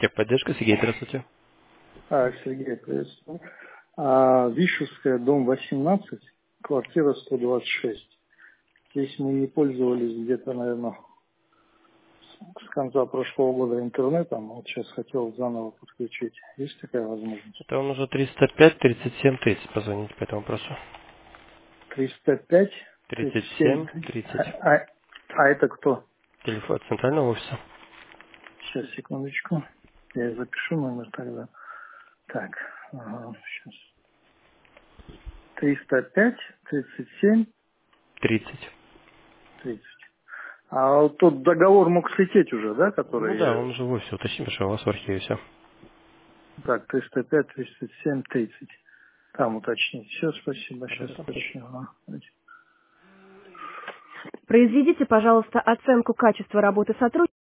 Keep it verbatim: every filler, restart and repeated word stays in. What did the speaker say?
Техподдержка, Сергей, здравствуйте. А, Сергей, приветствую. А, Вишевская, дом восемнадцать, квартира сто двадцать шесть. Здесь мы не пользовались где-то, наверное, с конца прошлого года интернетом. Вот сейчас хотел заново подключить. Есть такая возможность? Это вам нужно триста пять тридцать семь тридцать позвонить по этому вопросу. триста пять тридцать тридцать семь. семь тридцать. А, а, а это кто? Телефон центрального офиса. Сейчас, секундочку. Я запишу номер тогда. Так, ага, сейчас. триста пять тридцать семь тридцать. тридцать. А вот тот договор мог слететь уже, да, Ну который да, я... он уже в офисе уточнил, что у вас в архиве все. Так, триста пять тридцать семь тридцать. Там уточнить. Все, спасибо. Сейчас Пожалуйста. уточню. Ага. Произведите, пожалуйста, оценку качества работы сотрудника.